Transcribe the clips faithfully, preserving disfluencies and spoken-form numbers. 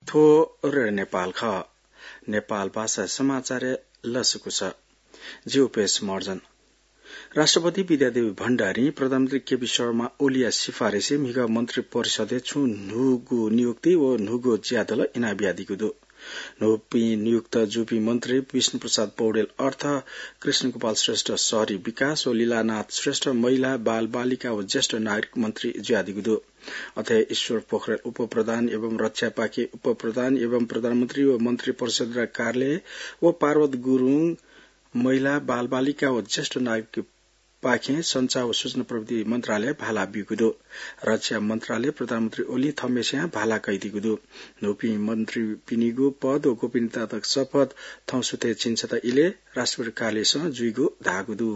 थो र नेपाल ख नेपाल भाषा समाचार लसुको छ जीवपेश मर्जन राष्ट्रपति विद्यादेवी भण्डारी प्रधानमन्त्री केपी शर्मा ओलिया सिफारिसे मिगा मन्त्री परिषदे छु नुगु नियुक्ति व नुगु ज्यादल इना ब्यादिगुदु नोपी नियुक्त जुपी मन्त्री विष्णु प्रसाद पौडेल अर्थ कृष्ण गोपाल श्रेष्ठ शहरी विकास व लीलानाथ श्रेष्ठ महिला बाल बालिका व ज्येष्ठ नागरिक मन्त्री ज्यादिगुदु अथे ईश्वर पोखरेल उप प्रधान एवं रक्षा पाके उप प्रधान एवं प्रधानमन्त्री व मन्त्री परिषद कार्यालय व पार्वत गुरुङ महिला बाल बालिका व ज्येष्ठ नागरिक पाखे संचार व सूचना प्रविधि मन्त्रालय भाला बिगुदो रक्षा मन्त्रालय प्रधानमन्त्री ओली थमेस्या भाला कैदिगुदो नोपी मन्त्री पिनिगु पद व गोपनीयता तक शपथ थौसुते चिन्छता इले राष्ट्रपति कार्यालयसँग जुइगु धागुदु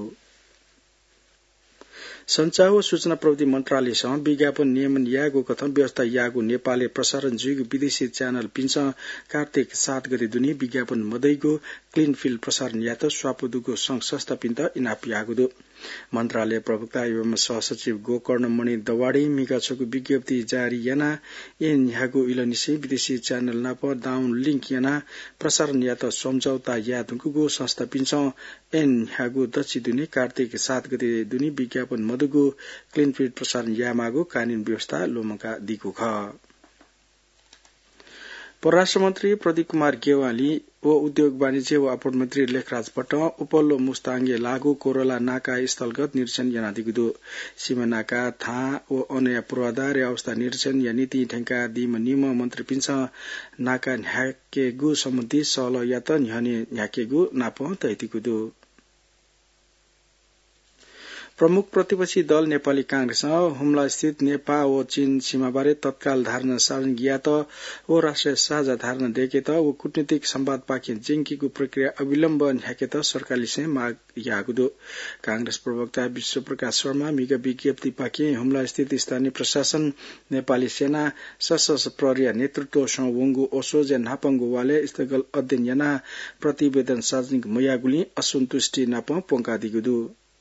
संचार व सूचना प्रविधि मन्त्रालयसँग विज्ञापन नियमन यागु कथम व्यवस्था यागु नेपाली प्रसारण जुइगु विदेशी च्यानल पिन्छ कार्तिक सात गते दुनी विज्ञापन मदैगु क्लीन फिल्ड प्रसारण यात स्वापुदुगु संघ संस्था पिन्त इनाप यागुदु मन्त्रालय प्रवक्ता एवं सहसचिव गोकर्ण मणि दवाडी मिगाछको विज्ञप्ति जारी याना एन यागु इलनिसी विदेशी च्यानल नाप डाउन लिंक याना प्रसारण यात सम्झौता यादुगु संस्था पिन्छ एन यागु दक्षि दुनी कार्तिक सात गते दुनी विज्ञापन मदुगु क्लीन फिल्ड प्रसारण यामागु कानून व्यवस्था लोमका दिगु ख परराष्ट्र मन्त्री प्रदीप कुमार गेवाली व उद्योग वाणिज्य व आपूर्ति मन्त्री लेखराज भट्ट उपल्लो मुस्ताङ्गे लागू कोरोला नाका स्थलगत निरीक्षण यानादिगुदु सीमा नाका था व अनया पूर्वाधार अवस्था निरीक्षण या नीति ठेंका दिम निम मन्त्री पिन्छ नाका न्याकेगु सम्बन्धी सल यात न्याने न्याकेगु नाप तैतिगुदु प्रमुख प्रतिपक्षी दल नेपाली कांग्रेस हुम्ला स्थित नेपाल व चीन सीमाबारे तत्काल धारणा सार्वजनिक यात व राष्ट्रिय साझा धारणा देखेत व कूटनीतिक संवाद पाखे जेंकीको प्रक्रिया अविलम्ब न्याकेत सरकारले से माग यागुदो कांग्रेस प्रवक्ता विश्व प्रकाश शर्मा मिगा विज्ञप्ति पाखे हुम्ला स्थित स्थानीय प्रशासन नेपाली सेना सशस्त्र प्रहरी नेतृत्व वंगु ओसोज नापंगु वाले स्थगल अध्ययन याना प्रतिवेदन सार्वजनिक मयागुली असन्तुष्टि नाप पोंका दिगुदु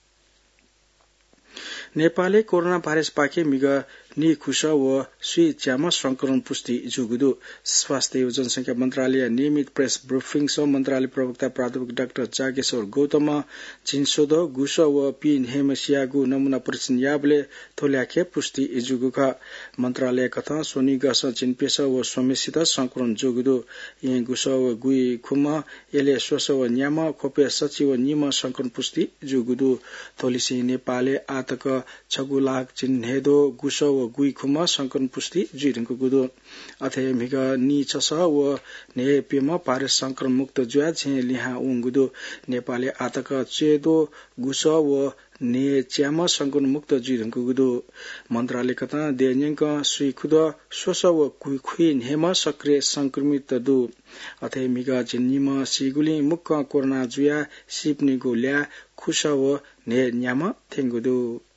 नेपालले कोरोना भाइरस पाके मिग नि खुश व सुई च्याम संक्रमण पुष्टि जुगुदु स्वास्थ्य एवं जनसंख्या मन्त्रालय नियमित प्रेस ब्रिफिङ सो मन्त्रालय प्रवक्ता प्राध्यापक डाक्टर जागेश्वर गौतम चिन्सोद गुस व पिन हेमसियागु नमुना परीक्षण याबले थोल्याखे पुष्टि जुगुख मन्त्रालय कथा सोनी गस चिनपेस व सोमेसित संक्रमण जुगुदु य गुस व गुई खुम एले सोस व न्याम खोपे सचिव निम संक्रमण पुष्टि जुगुदु थोलिसी नेपालले आतक छगु लाख चिन्हेदो गुस व गुई खुम संक्रमण पुष्टि जुइरको गुदो अथे मिग नि छस व ने पेम पारे संक्रमण मुक्त जुया छे लिहा उंगुदो नेपालले आतक चेदो गुस व ने च्याम संक्रमण मुक्त जुइरको गुदो मन्त्रालय कथा देन्यक सुई खुद सोस व कुइ खुइन हेम सक्रिय संक्रमित दु अथे मिग जिन्निम सिगुली मुख कोरोना जुया सिपनि गोल्या खुस व ने न्याम थेंगुदो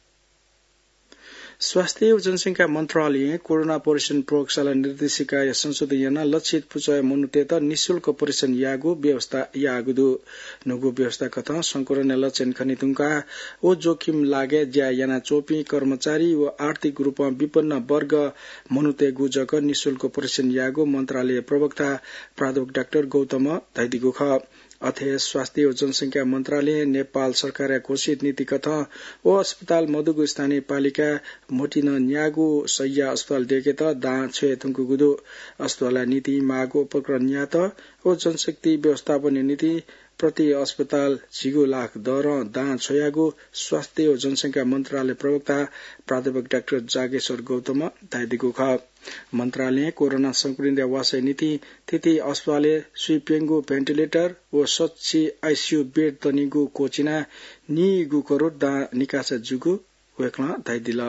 स्वास्थ्य एवं जनसंख्या मन्त्रालय कोरोना परीक्षण प्रयोगशाला निर्देशिका या संशोधन याना लक्षित पुचय मनुतेत निशुल्क परीक्षण यागु व्यवस्था यागुदु नुगु व्यवस्था कथा संक्रमण लक्षण खनितुंका ओ जोखिम लागे ज्या याना चोपी कर्मचारी व आर्थिक रूपमा विपन्न वर्ग मनुते गुजक निशुल्क परीक्षण यागु मन्त्रालय प्रवक्ता प्राध्यापक डाक्टर गौतम धैदिगु ख अथे स्वास्थ्य एवं जनसंख्या मन्त्रालय नेपाल सरकार घोषित नीति कथा ओ अस्पताल मधुगु स्थानीय पालिका मोटिन न्यागु सैया अस्पताल डेकेत दा छे थुंकु गुदु अस्पताल नीति मागो उपकरण यात ओ जनशक्ति व्यवस्थापन नीति प्रति अस्पताल छिगु लाख दर दाँ छोयागु स्वास्थ्य एवं जनसंख्या मन्त्रालय प्रवक्ता प्राध्यापक डाक्टर जागेश्वर गौतम दाइदिगु ख मन्त्रालय कोरोना संक्रमित वासय नीति तिथि अस्पताल सुइपेंगु भेन्टिलेटर व सच्ची आईसीयू बेड तनिगु कोचिना निगु करोड़ दा निकास जुगु वेक्ला दाइदिला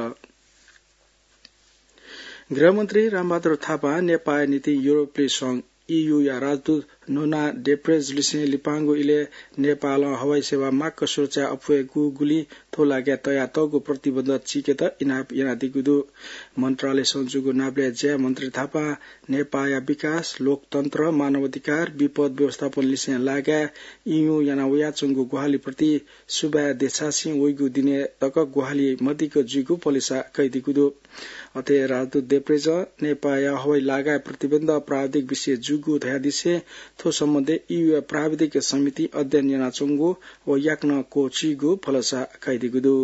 गृहमन्त्री रामबहादुर थापा नेपाल नीति युरोपीय संघ ईयू या राजदूत नोना डेप्रेज लिसे लिपांगो इले नेपाल हवाई सेवा माक सुरक्षा अफवे गुली थोलाग्या तया तगो प्रतिबन्ध चिकेत इनाप यादिगुदु मन्त्रालय सञ्जुगु नाब्ले ज्या मन्त्री थापा नेपाया विकास लोकतन्त्र मानवाधिकार विपद व्यवस्थापन लिसे लाग्या इयु यानावया चंगु गुहाली प्रति सुबा देछासी ओइगु दिने तक गुहाली मदिको जुगु पोलिसा कैदिगुदु अते राजदूत देप्रेज नेपाया हवाई लागा प्रतिबन्ध प्राविधिक विषय जुगु ध्यादिसे थो सम्बन्धे इयु प्राविधिक समिति अध्ययन याना चंगु व याक्न को चिगु फलसा कैदिगुदु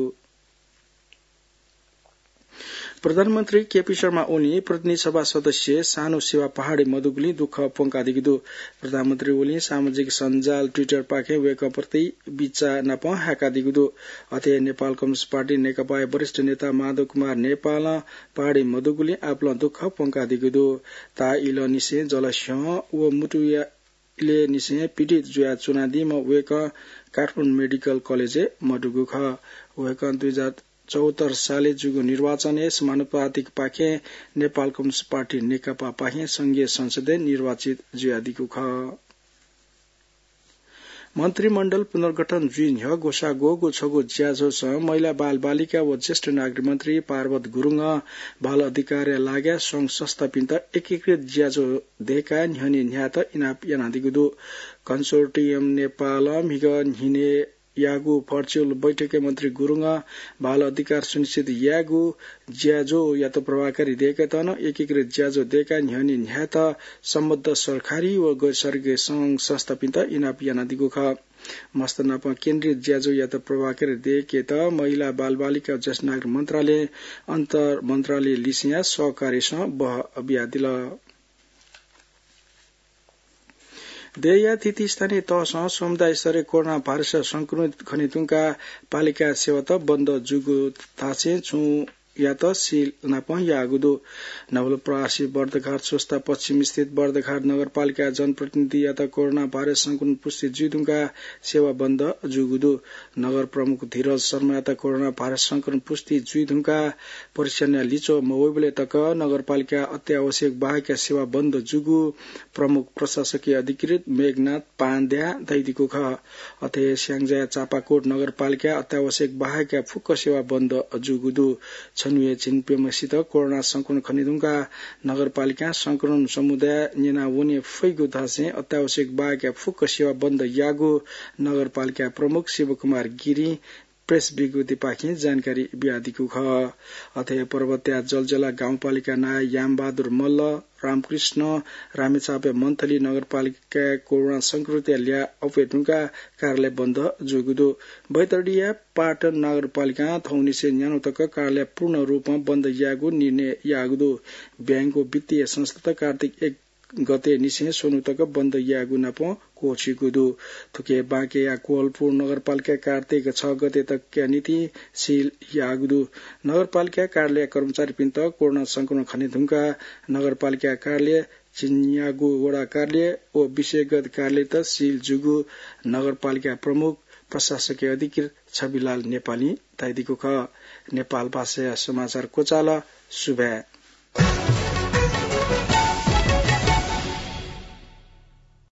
प्रधानमन्त्री केपी शर्मा ओली प्रतिनिधि सभा सदस्य सानो सेवा पहाड़ी मधुगुली दुःख पोंकादिगुदु प्रधानमन्त्री ओली सामाजिक सञ्जाल ट्विटर पाखे वेक प्रति बिचा नप हाकादिगुदु अथे नेपाल कम्युनिस्ट पार्टी नेकपा वरिष्ठ नेता माधव कुमार नेपाल पहाड़ी मधुगुली आपल दुःख पोंकादिगुदु ता इल निसे जलस्य व मुटुया इले निसे पीडित जुया चुनादी म वेक काठमाडौँ मेडिकल कलेज मडुगु ख वेक दुई हजार चौहत्तर साले जुगु निर्वाचन समानुपातिक पाखे नेपाल कम्युनिस्ट पार्टी नेकपा पाखे संघीय संसदीय निर्वाचित जुयादिगु ख मन्त्रीमण्डल पुनर्गठन जुइन ह गोसा गोगो छगो ज्याझो छ महिला बाल बालिका व ज्येष्ठ नागरिक मन्त्री पार्वत गुरुङ बाल अधिकार लाग्या संघ संस्था पिन्त एकीकृत ज्याझो देका न्हने न्यात इनाप यानादिगुदु कन्सोर्टियम नेपाल मिग हिने यागु भर्चुअल बैठके मन्त्री गुरुङ बाल अधिकार सुनिश्चित यागु ज्याजो या त प्रभावकारी दिएका तन एकीकृत ज्याजो दिएका न्हने न्यात सम्बद्ध सरकारी व गैर सरकारी संघ संस्था पिन्त इनाप यानादिगु ख मस्त नप केन्द्रीय ज्याजो या त प्रभावकारी दिएके त महिला बाल बालिका ज्येष्ठ नागरिक मन्त्रालय अन्तर मन्त्रालय लिसिया सहकारीसँग बह अभियादिल देया तिथि स्थानीय तहसँग समुदाय स्तरीय कोरोना भाइरस संक्रमित खनितुङका पालिका सेवा त बन्द जुगु थाचे छु या त सील नप यागुदो नवलपरासी बर्दघाट सोस्ता पश्चिम स्थित बर्दघाट नगरपालिका जनप्रतिनिधि या त कोरोना भाइरस संक्रमण पुष्टि जुदुङका सेवा बन्द जुगुदो नगर प्रमुख धीरज शर्मा या त कोरोना भाइरस संक्रमण पुष्टि जुदुङका परीक्षण लिचो मोबाइल तक नगरपालिका अत्यावश्यक बाहेक सेवा बन्द जुगु प्रमुख प्रशासकीय अधिकृत मेघनाथ पाण्ड्या दैदिको ख अथे स्याङजा चापाकोट नगरपालिका अत्यावश्यक बाहेक फुक्क सेवा बन्द जुगुदो छनुए छिनपेमसित कोरोना संक्रमण खनिदुङका नगरपालिका संक्रमण समुदाय नेना वने फैगु धासे अत्यावश्यक बाहेक फुक्क सेवा बन्द यागु नगरपालिका प्रमुख शिवकुमार गिरी प्रेस विज्ञप्ति पाखे जानकारी ब्यादिको ख अथे पर्वत्या जलजला गाउँपालिका नाय यामबहादुर मल्ल रामकृष्ण रामेछापे मन्थली नगरपालिका कोरोना संक्रमित ल्या अपेटुङका कार्यालय बन्द जोगुदो बैतडिया पाटन नगरपालिका थौनिसे न्यानो तक कार्यालय पूर्ण रूपमा बन्द यागु निर्णय यागुदो ब्याङ्कको वित्तीय संस्था कार्तिक एक गते निसे सोनु तक बन्द यागु नप कोचिगुदु थुके बाँके या कोलपुर नगरपालिका कार्तिक छ गते तक क्या नीति सील यागुदु नगरपालिका कार्यालय कर्मचारी पिन्त कोरोना संक्रमण खनिधुङका नगरपालिका कार्यालय चिन्यागु वडा कार्यालय ओ विषयगत कार्यालय त सील जुगु नगरपालिका प्रमुख प्रशासकीय अधिकृत छविलाल नेपाली ताइदिको ख नेपाल भाषा समाचार कोचाला सुबह